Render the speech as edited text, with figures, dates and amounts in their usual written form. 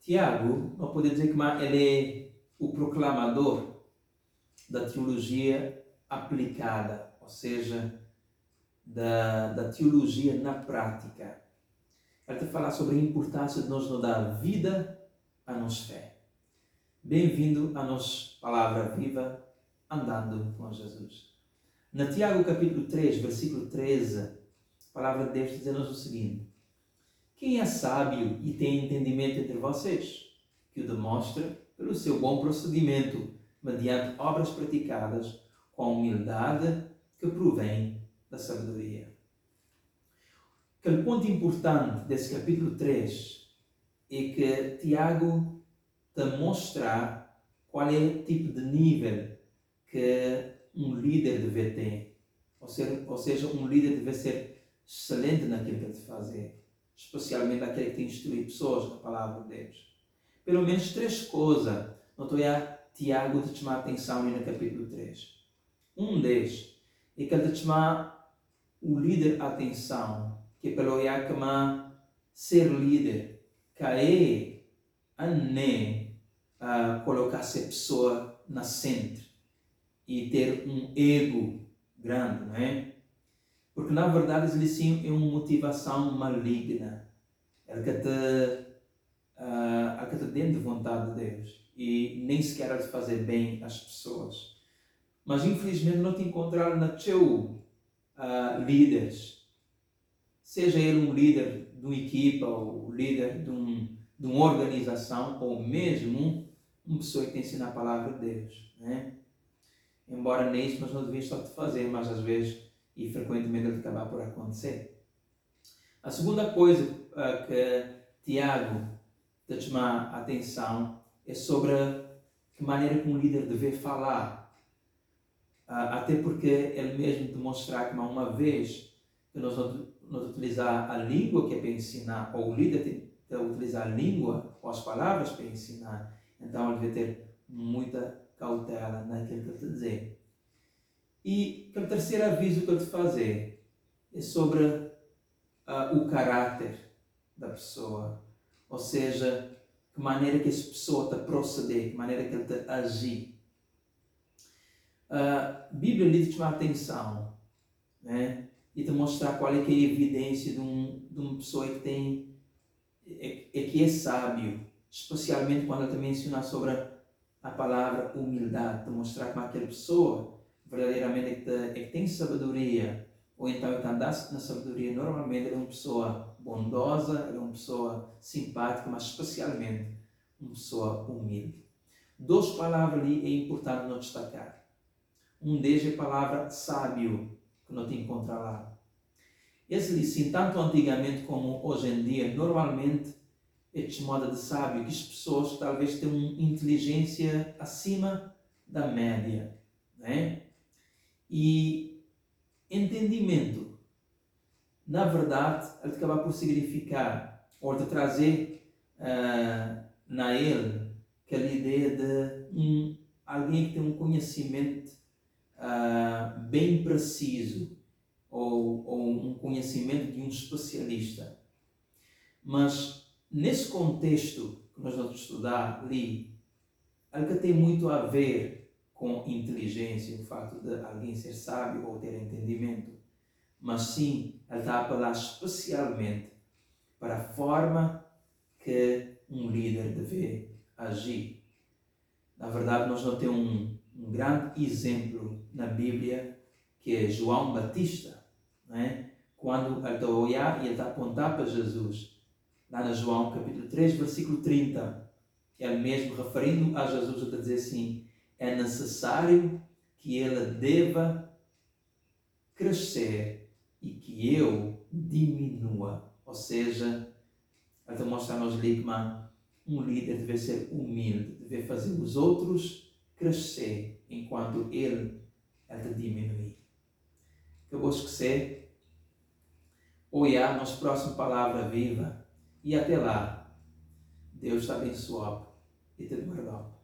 Tiago, não pode dizer que ele é o proclamador da teologia aplicada, ou seja, da teologia na prática. Ele está a falar sobre a importância de nós não dar vida à nossa fé. Bem-vindo à nossa palavra viva, andando com Jesus. Na Tiago capítulo 3, versículo 13, a palavra de Deus diz-nos o seguinte: quem é sábio e tem entendimento entre vocês, que o demonstre pelo seu bom procedimento, mediante obras praticadas com a humildade que provém da sabedoria. Aquele ponto importante desse capítulo 3 é que Tiago te mostrar qual é o tipo de nível que um líder deve ter. Ou seja, um líder deve ser excelente naquilo que ele fazer, especialmente aquele que tem instruído pessoas na palavra de Deus. Pelo menos 3 coisas, não estou a Tiago de chamar a atenção no capítulo 3. Um deles é que ele te chama o líder a atenção, que pelo que ser líder, que é a colocar-se a pessoa na centro e ter um ego grande, não é? Porque na verdade ele sim é uma motivação maligna, é que te dentro de vontade de Deus e nem sequer de fazer bem às pessoas. Mas infelizmente não te encontrar na teu líderes, seja ele um líder de uma equipa ou líder de uma organização ou mesmo uma pessoa que te ensina a palavra de Deus, né? Embora nisso nós não devíamos só te fazer, mas às vezes e frequentemente ele acaba por acontecer. A segunda coisa que Tiago te chama a atenção é sobre que maneira que um líder deve falar. Até porque ele mesmo demonstrar que uma vez que nós utilizar a língua que é para ensinar, ou o líder tem que utilizar a língua ou as palavras para ensinar, então ele deve ter muita cautela naquilo que ele te dizer. E o terceiro aviso que eu te fazer é sobre o caráter da pessoa, ou seja, que maneira que essa pessoa te proceder, que maneira que ele te agir. A Bíblia lhe chama a atenção, né? E te mostrar qual é que é a evidência de uma pessoa que que é sábio, especialmente quando ele te menciona sobre a palavra humildade, te mostrar como aquela pessoa verdadeiramente é que tem sabedoria, ou então é que andasse na sabedoria. Normalmente é uma pessoa bondosa, é uma pessoa simpática, mas especialmente uma pessoa humilde. 2 palavras ali é importante não destacar. Um deles é a palavra sábio, que não te encontra lá. Esse ali, sim, tanto antigamente como hoje em dia, normalmente é chamada de sábio, que as pessoas talvez tenham uma inteligência acima da média, né? E entendimento, na verdade, ele acaba por significar, ou de trazer na ele aquela ideia de alguém que tem um conhecimento bem preciso, ou um conhecimento de um especialista. Mas nesse contexto que nós vamos estudar ali, ele que tem muito a ver com inteligência, o facto de alguém ser sábio ou ter entendimento, mas sim, ele está a apelar especialmente para a forma que um líder deve agir. Na verdade, nós não temos um grande exemplo na Bíblia, que é João Batista, né? Quando ele está a olhar e ele está a apontar para Jesus, lá na João capítulo 3, versículo 30, ele mesmo referindo a Jesus, está a dizer assim: é necessário que ele deva crescer e que eu diminua. Ou seja, ele está a mostrar-nos ali que um líder deve ser humilde, deve fazer os outros crescer enquanto ele te diminuir. Que eu vou esquecer, olhar nossa próxima palavra viva e até lá, Deus te abençoe e te guarde.